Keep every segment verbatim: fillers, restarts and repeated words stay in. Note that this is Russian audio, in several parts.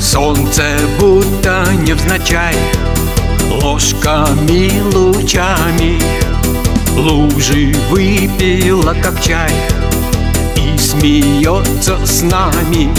Солнце будто невзначай ложками лучами лужи выпила, как чай, и смеется с нами.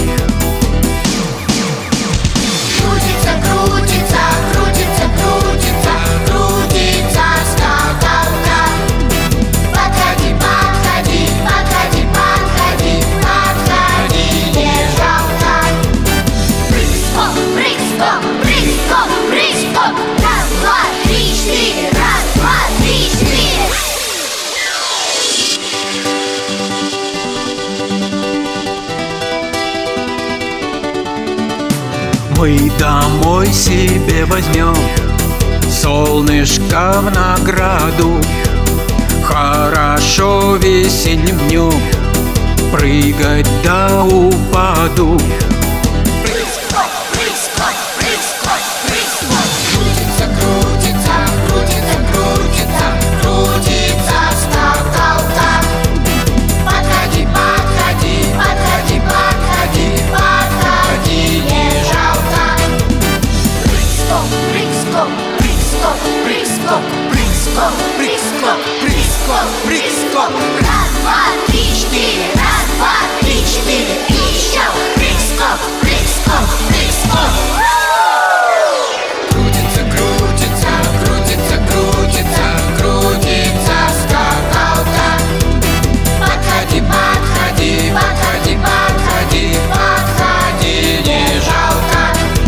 Крутится, крутится, крутится, крутится, крутится скакалка. Подходи, подходи, подходи, подходи, подходи, не жалко. Прыг-скок, прыг-скок, прыг-скок, прыг-скок. Раз, два, три, четыре, раз, два, три, четыре. Мы домой себе возьмем солнышко в награду. Хорошо весенним днем прыгать до упаду. Прыг-скок, прыг-скок, прыг-скок, прыг-скок. Крутится, крутится, крутится, крутится, крутится скакалка. Подходи, подходи, подходи, подходи, подходи, не жалко. Прыг-скок, прыг-скок, прыг-скок, прыг-скок, прыг-скок, прыг-скок, прыг-скок, прыг-скок. Раз, два, три, четыре, раз, два, три, четыре, и еще прыг-скок, прыг-скок, прыг-скок. Крутится, крутится, крутится, крутится, крутится скакалка. Подходи, подходи, подходи, подходи, подходи, не жалко.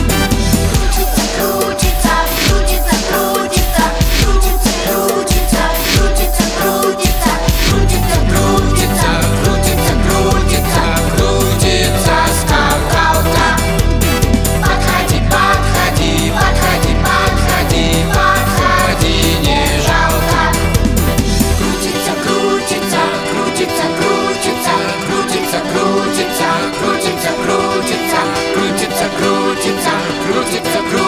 Крутится, крутится, крутится, крутится, крутится, крутится, крутится, крутится, крутится, крутится, крутится, крутится скакалка. Подходи, подходи, подходи, подходи, подходи, не жалко. Крутится, крутится, крутится, крутится, крутится, крутится, крутится, крутится, крутится, крутится, крутится, крутится.